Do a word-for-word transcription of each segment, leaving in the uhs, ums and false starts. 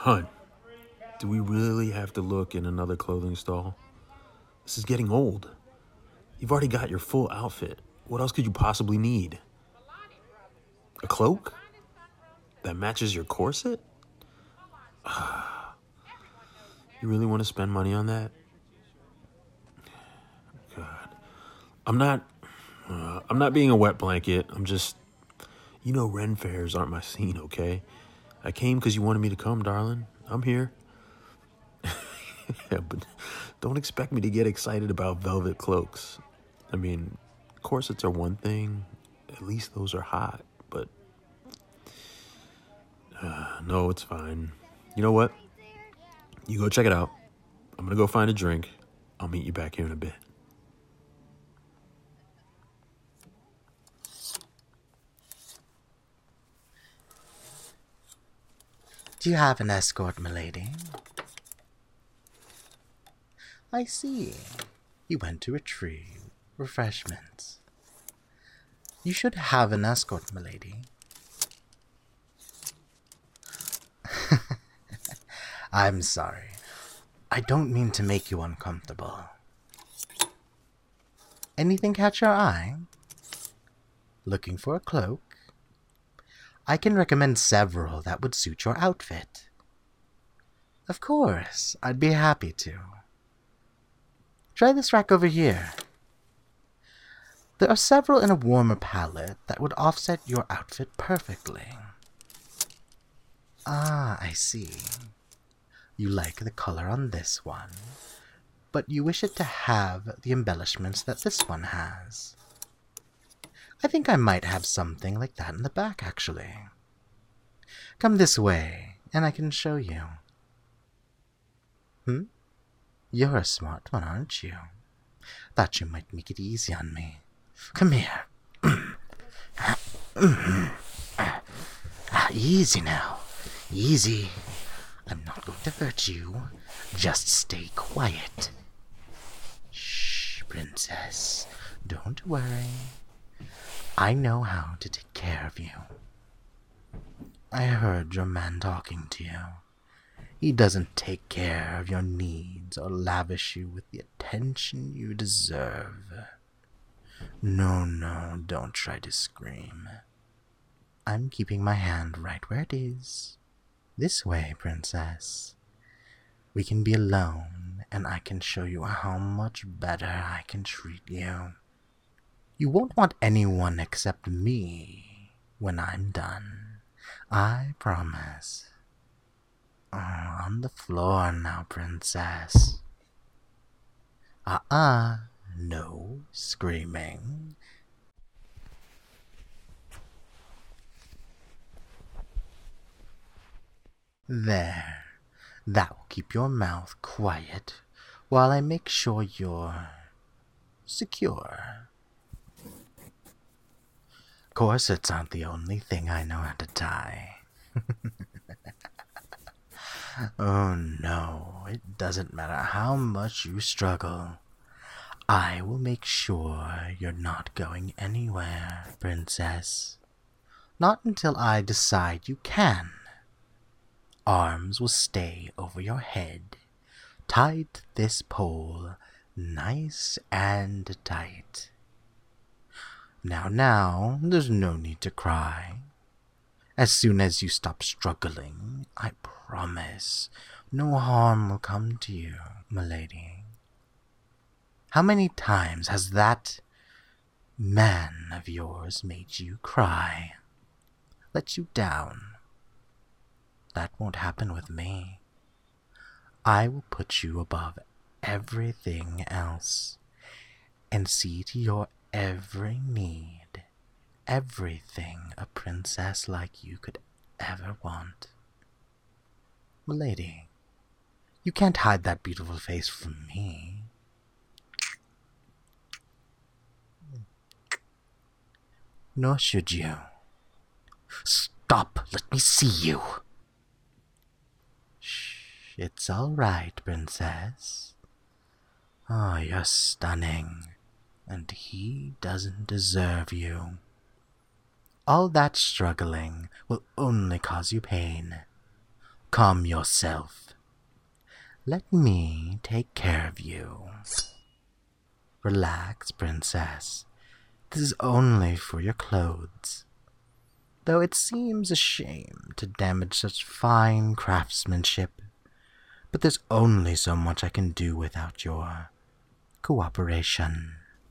Hun, do we really have to look in another clothing stall? This is getting old. You've already got your full outfit. What else could you possibly need? A cloak? That matches your corset? You really want to spend money on that? God. I'm not... Uh, I'm not being a wet blanket. I'm just... You know Ren fairs aren't my scene, okay? I came because you wanted me to come, darling. I'm here. Yeah, but don't expect me to get excited about velvet cloaks. I mean, corsets are one thing. At least those are hot. But... Uh, no, it's fine. You know what? You go check it out. I'm gonna go find a drink. I'll meet you back here in a bit. Do you have an escort, milady? I see. You went to retrieve refreshments. You should have an escort, milady. I'm sorry. I don't mean to make you uncomfortable. Anything catch your eye? Looking for a cloak? I can recommend several that would suit your outfit. Of course, I'd be happy to. Try this rack over here. There are several in a warmer palette that would offset your outfit perfectly. Ah, I see. You like the color on this one, but you wish it to have the embellishments that this one has. I think I might have something like that in the back, actually. Come this way, and I can show you. Hmm? You're a smart one, aren't you? Thought you might make it easy on me. Come here. Easy now. Easy. I'm not going to hurt you. Just stay quiet. Shh, princess. Don't worry. I know how to take care of you. I heard your man talking to you. He doesn't take care of your needs or lavish you with the attention you deserve. No, no, don't try to scream. I'm keeping my hand right where it is. This way, princess. We can be alone, and I can show you how much better I can treat you. You won't want anyone except me when I'm done. I promise. Oh, on the floor now, princess. Uh-uh. No screaming. There. That will keep your mouth quiet while I make sure you're secure. Corsets aren't the only thing I know how to tie. Oh no, it doesn't matter how much you struggle. I will make sure you're not going anywhere, princess. Not until I decide you can. Arms will stay over your head, tied to this pole, nice and tight. Now, now, there's no need to cry. As soon as you stop struggling, I promise no harm will come to you, milady. How many times has that man of yours made you cry? Let you down? That won't happen with me. I will put you above everything else and see to your every need, everything a princess like you could ever want. Milady, you can't hide that beautiful face from me. Nor should you. Stop! Let me see you! Shh, it's all right, princess. Oh, you're stunning, and he doesn't deserve you. All that struggling will only cause you pain. calm yourself. Let me take care of you. Relax, princess. This is only for your clothes. Though it seems a shame to damage such fine craftsmanship, but there's only so much I can do without your cooperation.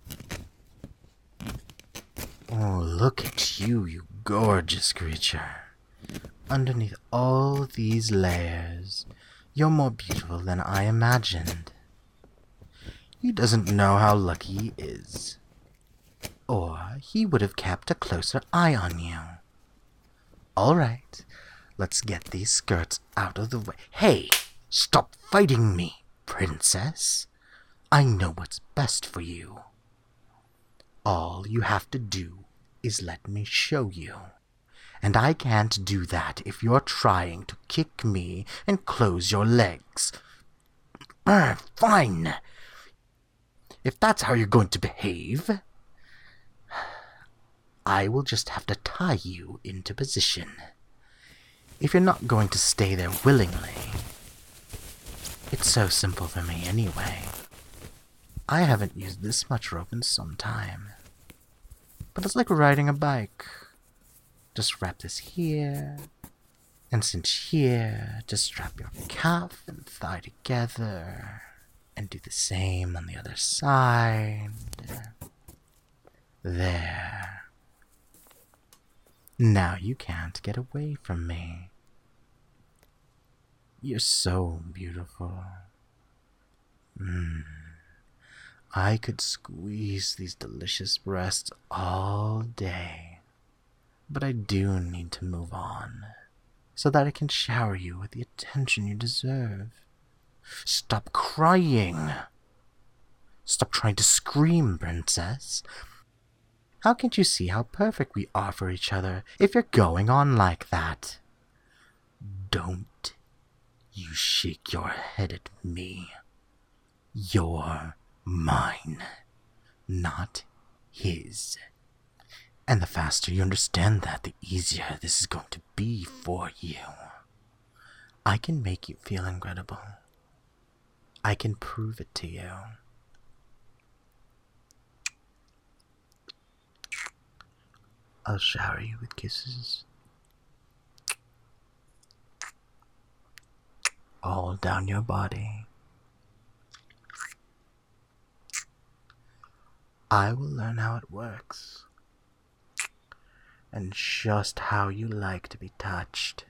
Oh, look at you, you gorgeous creature. Underneath all these layers, you're more beautiful than I imagined. He doesn't know how lucky he is, or he would have kept a closer eye on you. All right, let's get these skirts out of the way. Hey, stop fighting me, princess. I know what's best for you. All you have to do is let me show you. And I can't do that if you're trying to kick me and close your legs. Uh, fine. If that's how you're going to behave, I will just have to tie you into position. If you're not going to stay there willingly, it's so simple for me anyway. I haven't used this much rope in some time. But it's like riding a bike. Just wrap this here, and cinch here. Just strap your calf and thigh together, and do the same on the other side. There. Now you can't get away from me. You're so beautiful. Mmm. I could squeeze these delicious breasts all day. But I do need to move on, so that I can shower you with the attention you deserve. Stop crying. Stop trying to scream, princess. How can't you see how perfect we are for each other if you're going on like that? Don't you shake your head at me. You're mine, not his. And the faster you understand that, the easier this is going to be for you. I can make you feel incredible. I can prove it to you. I'll shower you with kisses. All down your body. I will learn how it works. And just how you like to be touched.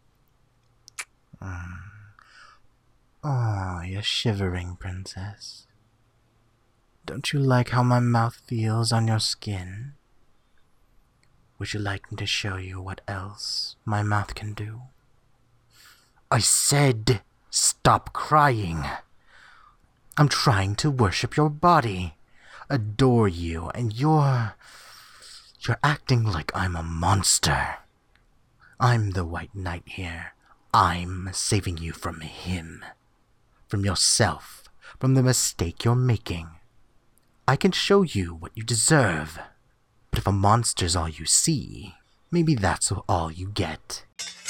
Mm. Oh, you're shivering, princess. Don't you like how my mouth feels on your skin? Would you like me to show you what else my mouth can do? I said, stop crying. I'm trying to worship your body, adore you, and you're... You're acting like I'm a monster. I'm the White Knight here. I'm saving you from him. From yourself. From the mistake you're making. I can show you what you deserve. But if a monster's all you see, maybe that's all you get.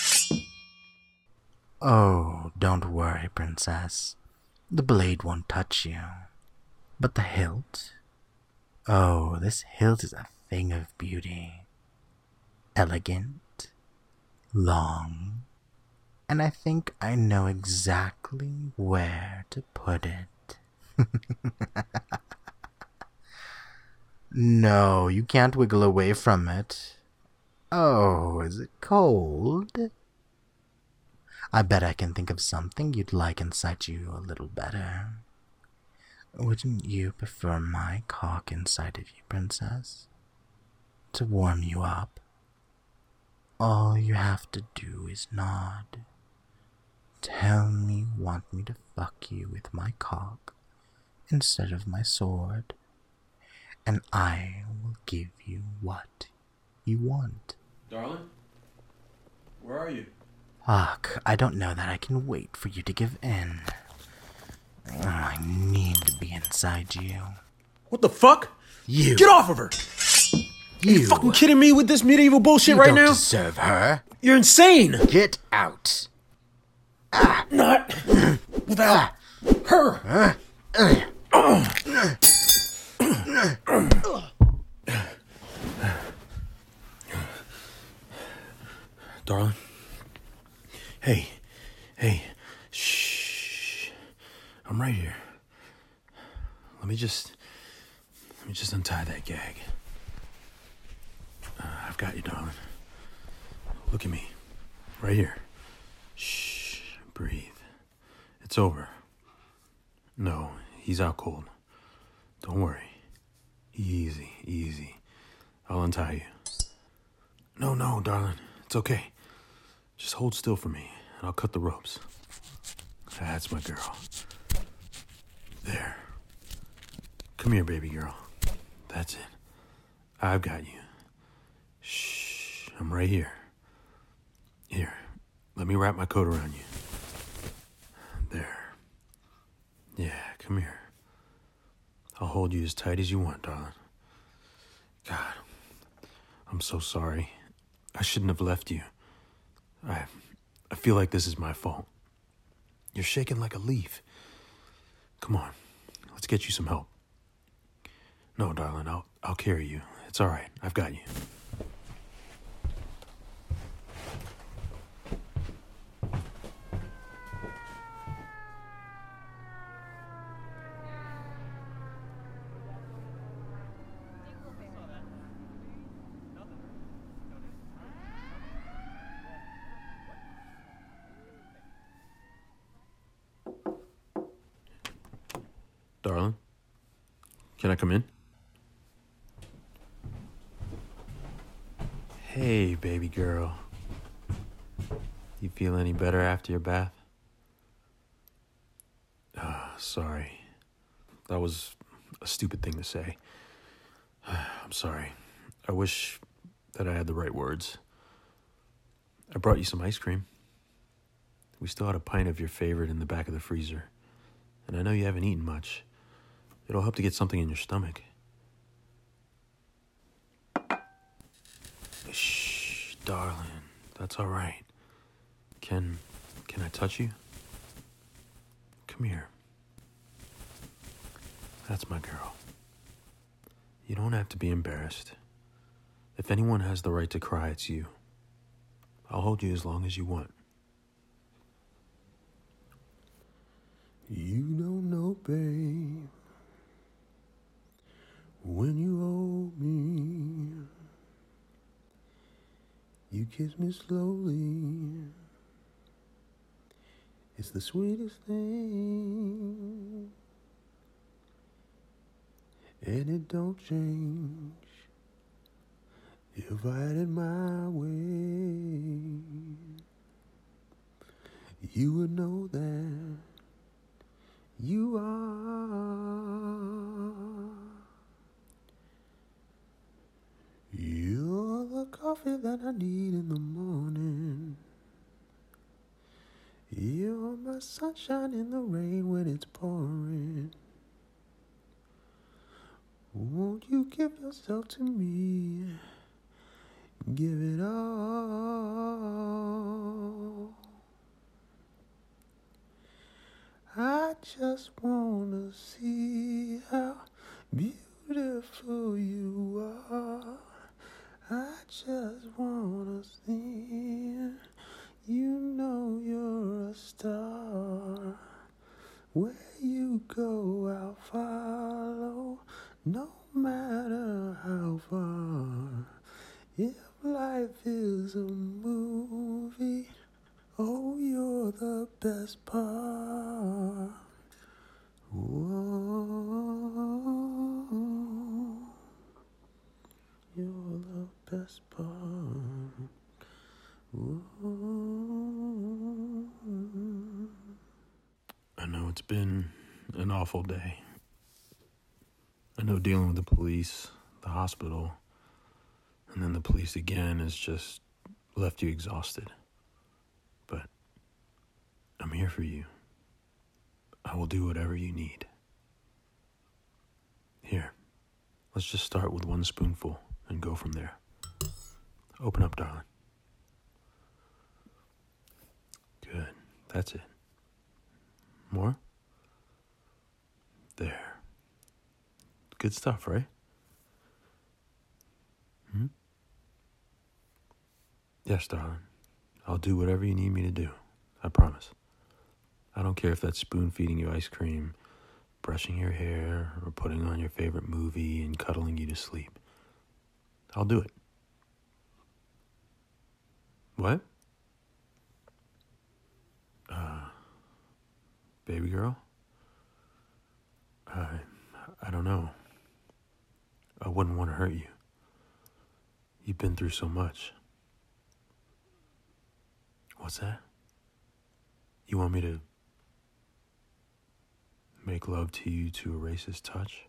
Oh, don't worry, princess. The blade won't touch you. But the hilt? Oh, this hilt is a thing of beauty. Elegant, long, and I think I know exactly where to put it. No, you can't wiggle away from it. Oh, is it cold? I bet I can think of something you'd like inside you a little better. Wouldn't you prefer my cock inside of you, princess? To warm you up. All you have to do is nod. Tell me you want me to fuck you with my cock instead of my sword, and I will give you what you want. Darling? Where are you? Fuck, I don't know that I can wait for you to give in. Oh, I need to be inside you. What the fuck? You. Get off of her! You. Are you fucking kidding me with this medieval bullshit you right don't now? deserve her. You're insane! Get out. Not without her. Darling. Hey. Hey. Shh. I'm right here. Let me just... Let me just untie that gag. Uh, I've got you, darling. Look at me. Right here. Shh. Breathe. It's over. No, he's out cold. Don't worry. Easy, easy. I'll untie you. No, no, darling. It's okay. Just hold still for me, and I'll cut the ropes. That's my girl. There. Come here, baby girl. That's it. I've got you. Shh. I'm right here. Here. Let me wrap my coat around you. There. Yeah, come here. I'll hold you as tight as you want, darling. God, I'm so sorry. I shouldn't have left you. I I feel like this is my fault. You're shaking like a leaf. Come on, let's get you some help. No, darling, I'll I'll carry you. It's all right. I've got you. Darling, can I come in? Hey, baby girl. You feel any better after your bath? Ah, sorry. That was a stupid thing to say. I'm sorry. I wish that I had the right words. I brought you some ice cream. We still had a pint of your favorite in the back of the freezer. And I know you haven't eaten much. It'll help to get something in your stomach. Shh, darling. That's all right. Can, can I touch you? Come here. That's my girl. You don't have to be embarrassed. If anyone has the right to cry, it's you. I'll hold you as long as you want. You don't know, babe, when you hold me, you kiss me slowly. It's the sweetest thing, and it don't change. If I had it my way, you would know that you are. You're the coffee that I need in the morning. You're my sunshine in the rain when it's pouring. Won't you give yourself to me? Give it all. I just wanna see how beautiful you are. I just wanna see. You know you're a star. Where you go, I'll follow, no matter how far. If life is a movie, oh, you're the best part. Whoa, you're the best part. Whoa. I know it's been an awful day. I know dealing with the police, the hospital, and then the police again has just left you exhausted. But I'm here for you. I will do whatever you need. Here, let's just start with one spoonful and go from there. Open up, darling. Good, That's it. More? There. Good stuff, right? Hmm? Yes, darling. I'll do whatever you need me to do. I promise. I don't care if that's spoon feeding you ice cream, brushing your hair, or putting on your favorite movie and cuddling you to sleep. I'll do it. What? Uh, baby girl? I, I don't know. I wouldn't want to hurt you. You've been through so much. What's that? You want me to make love to you to erase his touch?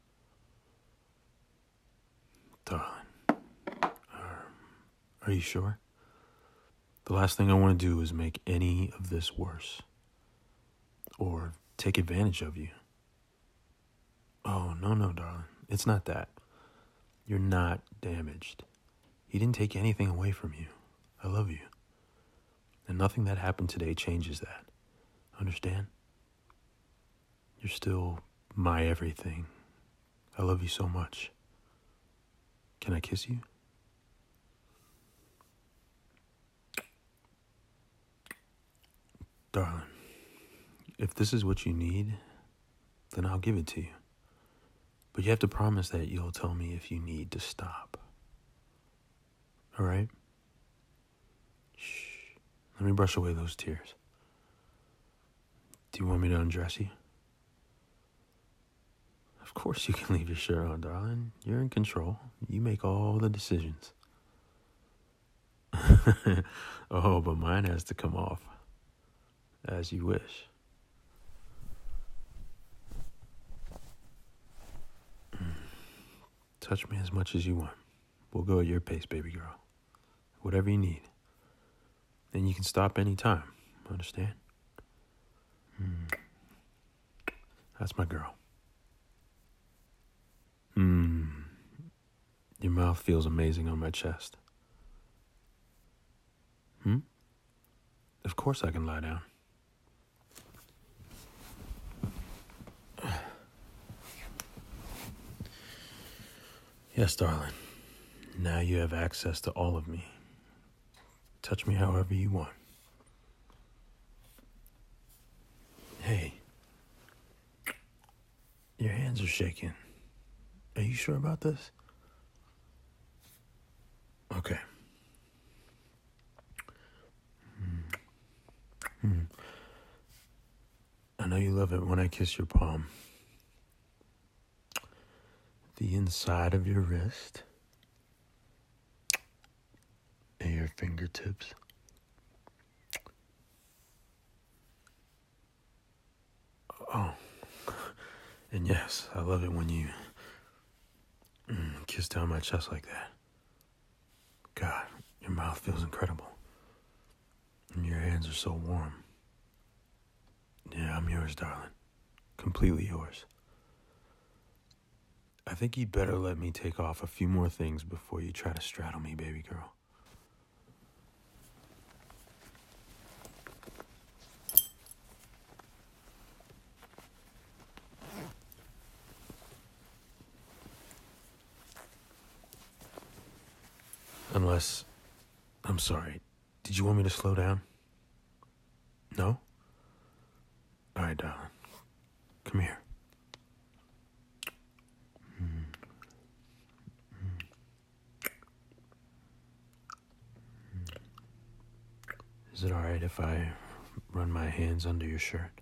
Darling, uh, are you sure? The last thing I want to do is make any of this worse. Or take advantage of you. Oh, no, no, darling. It's not that. You're not damaged. He didn't take anything away from you. I love you. And nothing that happened today changes that. Understand? You're still my everything. I love you so much. Can I kiss you? Darling, if this is what you need, then I'll give it to you. But you have to promise that you'll tell me if you need to stop. All right? Shh. Let me brush away those tears. Do you want me to undress you? Of course you can leave your shirt on, darling. You're in control. You make all the decisions. Oh, but mine has to come off. As you wish. Touch me as much as you want. We'll go at your pace, baby girl. Whatever you need. And you can stop anytime. Understand? Mm. That's my girl. Mmm. Your mouth feels amazing on my chest. Hmm? Of course I can lie down. Yes, darling. Now you have access to all of me. Touch me however you want. Hey. Your hands are shaking. Are you sure about this? Okay. Hmm. Hmm. I know you love it when I kiss your palm. The inside of your wrist. And your fingertips. Oh. And yes, I love it when you mm, kiss down my chest like that. God, your mouth feels incredible. And your hands are so warm. Yeah, I'm yours, darling. Completely yours. I think you'd better let me take off a few more things before you try to straddle me, baby girl. Unless, I'm sorry, did you want me to slow down? No? All right, darling. Come here. Is it all right if I run my hands under your shirt?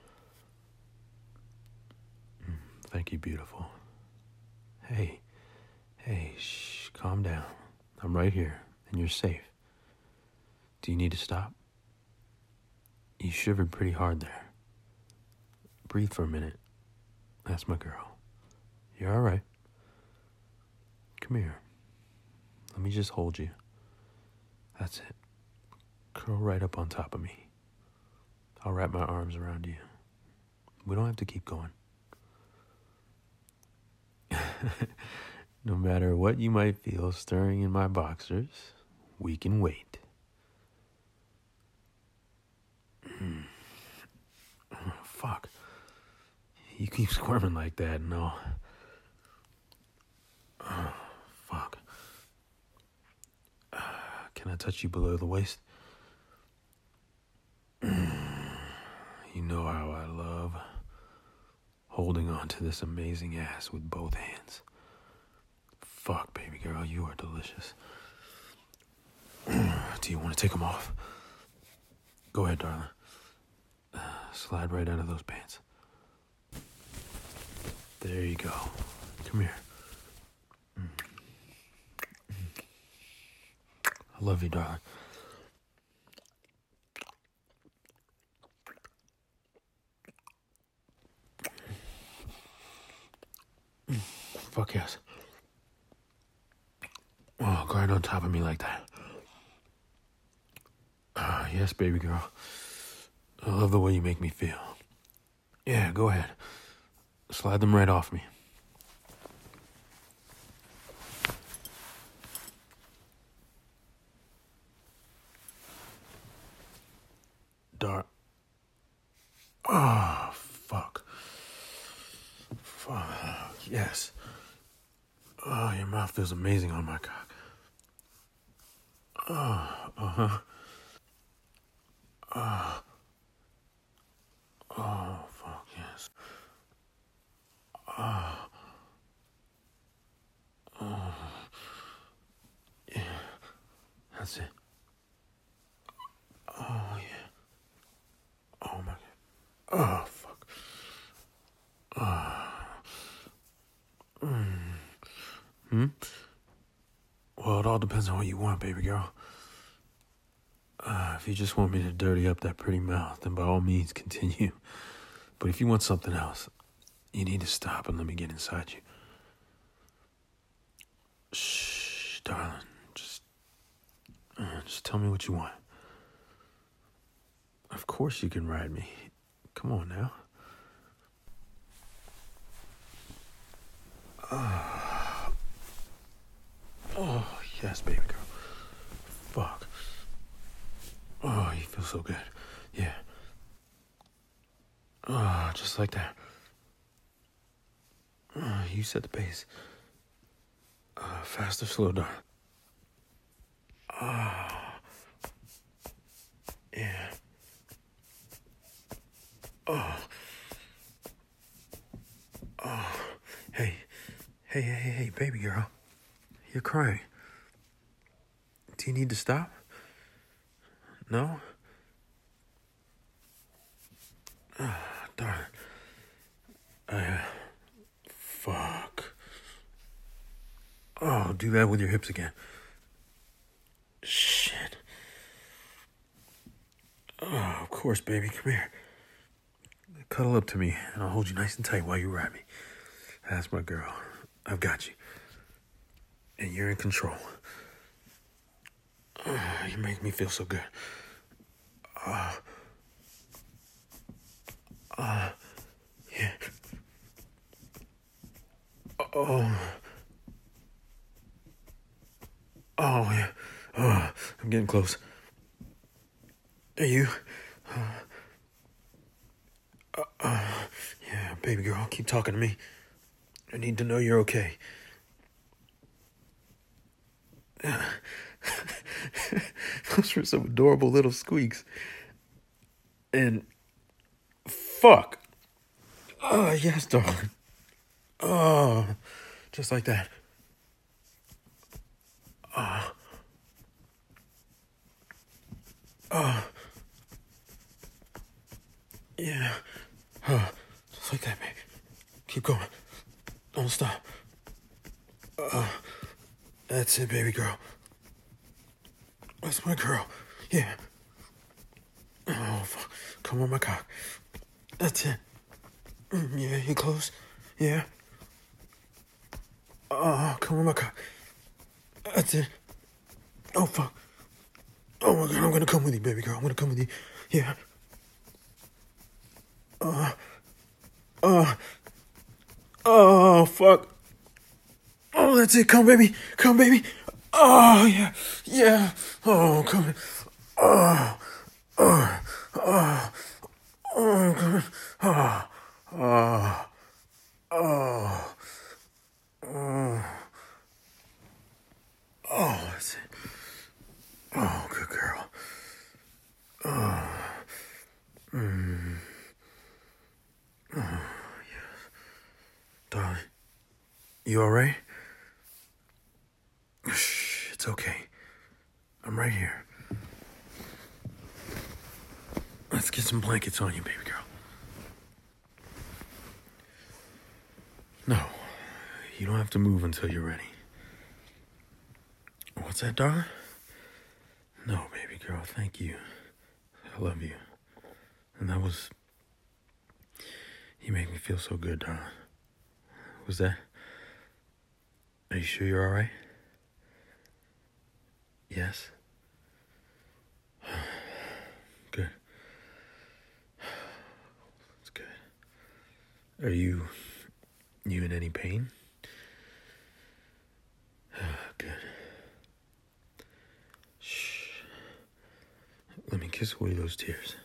Mm, thank you, beautiful. Hey, hey, shh, calm down. I'm right here, and you're safe. Do you need to stop? You shivered pretty hard there. Breathe for a minute. That's my girl. You're all right. Come here. Let me just hold you. That's it. Curl right up on top of me. I'll wrap my arms around you. We don't have to keep going. No matter what you might feel stirring in my boxers, we can wait. Mm. You keep squirming like that, no. Oh, fuck. Uh, can I touch you below the waist? You know how I love holding on to this amazing ass with both hands. Fuck, baby girl, you are delicious. Do you want to take them off? Go ahead, darling. Uh, slide right out of those pants. There you go. Come here. I love you, darling. Fuck yes. Oh, grind on top of me like that. Ah, yes, baby girl. I love the way you make me feel. Yeah, go ahead. Slide them right off me. Dar. Oh, fuck. Fuck. Yes. Oh, your mouth feels amazing on my cock. Oh, uh-huh. Oh. Oh, fuck, yes. Oh. Oh. Yeah. That's it. Oh, yeah. Oh, my God. Oh, fuck. Oh. Mm. Hmm? Well, it all depends on what you want, baby girl. Uh, if you just want me to dirty up that pretty mouth, then by all means continue. But if you want something else, you need to stop and let me get inside you. Shh, darling. Just, uh, just tell me what you want. Of course you can ride me. Come on now. Oh, oh yes, baby girl. Fuck. Oh, you feel so good. Yeah. Oh, just like that. Oh, you set the pace. Uh, fast or slow, darling. Ah. Oh. Yeah. Oh. Oh. Hey. Hey, hey, hey, hey, baby girl. You're crying. Do you need to stop? No? Oh, darn. I, uh, fuck. Oh, do that with your hips again. Shit. Oh, of course, baby. Come here. Cuddle up to me, and I'll hold you nice and tight while you ride me. That's my girl. I've got you. And you're in control. Oh, you make me feel so good. Ah. Uh, uh, yeah. Oh. Oh, yeah. Oh, I'm getting close. Are you? Uh, uh, uh, yeah, baby girl, keep talking to me. I need to know you're okay. Those were some adorable little squeaks. And fuck. Oh, yes, darling. Oh, just like that. Oh. Oh. Yeah. Oh, just like that, baby. Keep going. Don't stop. Oh. That's it, baby girl. That's my girl. Yeah. Oh, fuck. Come on, my cock. That's it. Mm, yeah, you close? Yeah. Oh, come on, my cock. That's it. Oh, fuck. Oh, my God, I'm gonna come with you, baby girl. I'm gonna come with you. Yeah. Uh. Uh. Oh, fuck. Oh, that's it. Come, baby. Come, baby. Oh, yeah. Yeah. Oh, come on. Oh. Oh. Oh. Oh, God. Oh. Oh. Oh. Oh. Oh, that's it. Oh, good girl. Oh. Mm. Oh, yes. Darling, you alright? Shh, it's okay. I'm right here. Let's get some blankets on you, baby girl. No, you don't have to move until you're ready. What's that, darling? No, baby girl, thank you. I love you. And that was... You make me feel so good, darling. Was that... Are you sure you're alright? Yes? Good. That's good. Are you... You in any pain? Good. Shh. Let me kiss away those tears.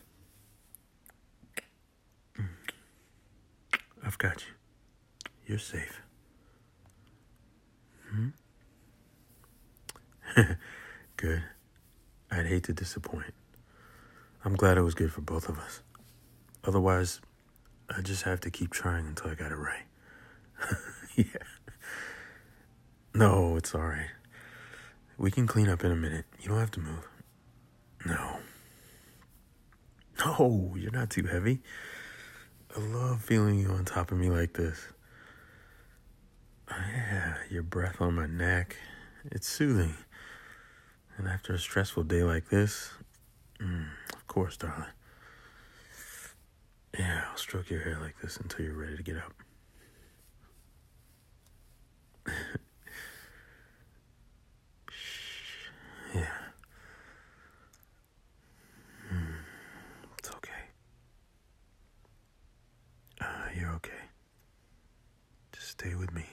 Mm. I've got you. You're safe. Hmm? Good. I'd hate to disappoint. I'm glad it was good for both of us. Otherwise, I just have to keep trying until I got it right. Yeah. No, it's all right. We can clean up in a minute. You don't have to move. No. No, you're not too heavy. I love feeling you on top of me like this. Yeah, your breath on my neck. It's soothing. And after a stressful day like this, mm, of course, darling. Yeah, I'll stroke your hair like this until you're ready to get up. Yeah. Mm, it's okay. Uh, you're okay. Just stay with me.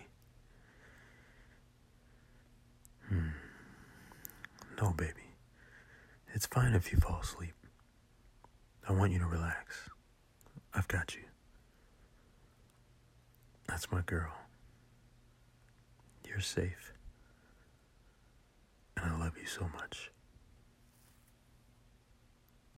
Hmm. No, baby. It's fine if you fall asleep. I want you to relax. I've got you. That's my girl. You're safe. And I love you so much.